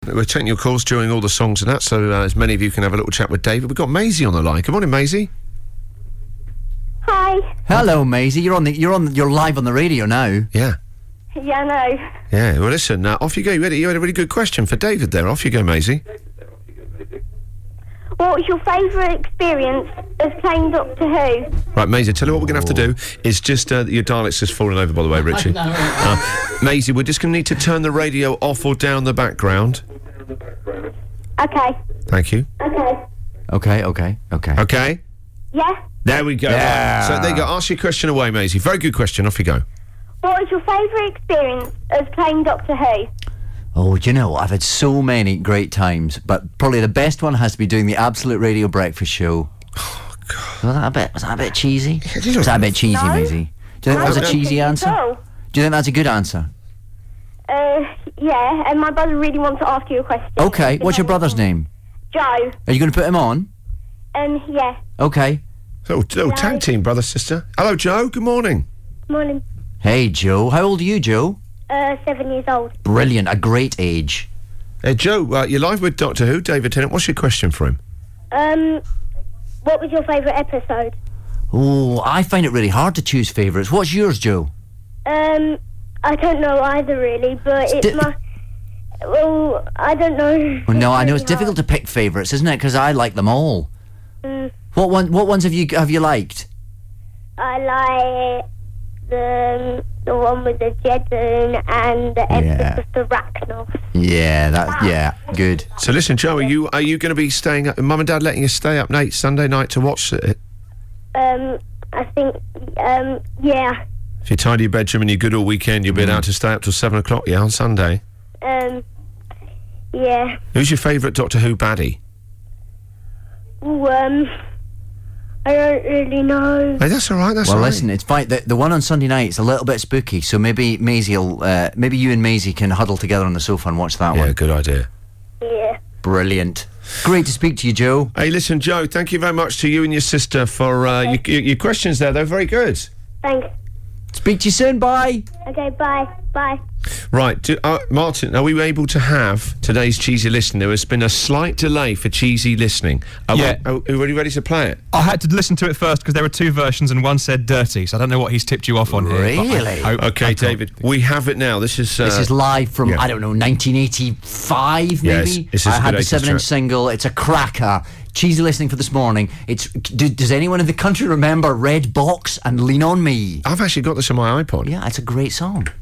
We're taking your calls during all the songs and that, so as many of you can have a little chat with David. We've got Maisie on the line. Good morning, Maisie. Hi. Hello, Maisie. You're live on the radio now. Yeah. Yeah, I know. Yeah. Well, listen. Off you go. You had a really good question for David there. Off you go, Maisie. What was your favourite experience of playing Doctor Who? Right, Maisie. Tell you what we're going to have to do is just your dialect's just fallen over, by the way, Richie. Maisie, we're just going to need to turn the radio off or down the background. Okay. Thank you. Okay. Okay. Yeah? There we go. Yeah. Right. So there you go. Ask your question away, Maisie. Very good question. Off you go. What was your favourite experience of playing Doctor Who? Oh, do you know, I've had so many great times, but probably the best one has to be doing the Absolute Radio Breakfast Show. Oh, God. Was that a bit cheesy? you Was that a bit cheesy, No. Maisie? Do you think that was a cheesy answer? No. Do you think that's a good answer? Yeah, and my brother really wants to ask you a question. Okay, what's your brother's name? Joe. Are you going to put him on? Yeah. Okay. Oh, tag team, brother, sister. Hello, Joe. Good morning. Morning. Hey, Joe. How old are you, Joe? 7 years old. Brilliant. A great age. Hey, Joe, you're live with Doctor Who, David Tennant. What's your question for him? What was your favourite episode? Oh, I find it really hard to choose favourites. What's yours, Joe? I don't know either really, but well, I don't know. Well, no, I know really it's difficult to pick favourites, isn't it? Because I like them all. What ones have you liked? I like the one with the Jedun and the Empress of the Arachnos. Yeah, good. So listen, Joe, are you going to be staying up? Mum and Dad letting you stay up late Sunday night to watch it? I think, yeah. If you're tidy your bedroom and you're good all weekend, you'll be allowed to stay up till 7 o'clock, yeah, on Sunday. Yeah. Who's your favourite Doctor Who baddie? Ooh, I don't really know. Hey, that's all right. That's Well, all right. listen, it's fine. The one on Sunday night is a little bit spooky, so maybe maybe you and Maisie can huddle together on the sofa and watch that Yeah, one. good idea. Yeah. Brilliant. Great to speak to you, Joe. Hey, listen, Joe, thank you very much to you and your sister for your questions there. They're very good. Thanks. Speak to you soon. Bye. Okay, bye. Bye. Right, Martin, are we able to have today's Cheesy Listening? There has been a slight delay for Cheesy Listening. Are we ready to play it? I had to listen to it first because there were two versions and one said dirty, so I don't know what he's tipped you off on here. Really? Okay, David, we have it now. This is live from, I don't know, 1985 Yes, maybe? this is I a had good the 80s 7-inch track. single. It's a cracker. Cheesy Listening for this morning. Does anyone in the country remember Red Box and Lean On Me? I've actually got this on my iPod. Yeah, it's a great song.